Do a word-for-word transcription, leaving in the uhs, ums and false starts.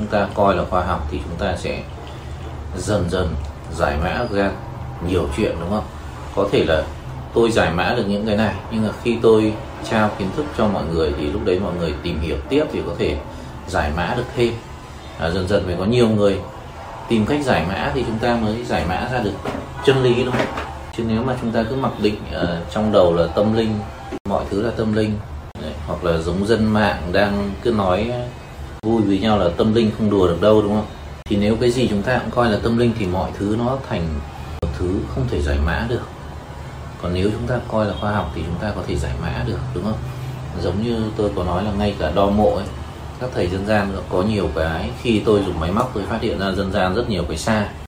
ta coi là khoa học thì chúng ta sẽ dần dần giải mã ra nhiều chuyện, đúng không? Có thể là tôi giải mã được những cái này, nhưng mà khi tôi trao kiến thức cho mọi người thì lúc đấy mọi người tìm hiểu tiếp thì có thể giải mã được thêm. À, dần dần phải có nhiều người tìm cách giải mã thì chúng ta mới giải mã ra được chân lý, đúng không? Chứ nếu mà chúng ta cứ mặc định uh, trong đầu là tâm linh, mọi thứ là tâm linh, đấy, hoặc là giống dân mạng đang cứ nói vui với nhau là tâm linh không đùa được đâu, đúng không? Thì nếu cái gì chúng ta cũng coi là tâm linh thì mọi thứ nó thành một thứ không thể giải mã được. Còn nếu chúng ta coi là khoa học thì chúng ta có thể giải mã được, đúng không? Giống như tôi có nói là ngay cả đo mộ ấy, các thầy dân gian có nhiều cái, khi tôi dùng máy móc tôi phát hiện ra dân gian rất nhiều cái sai.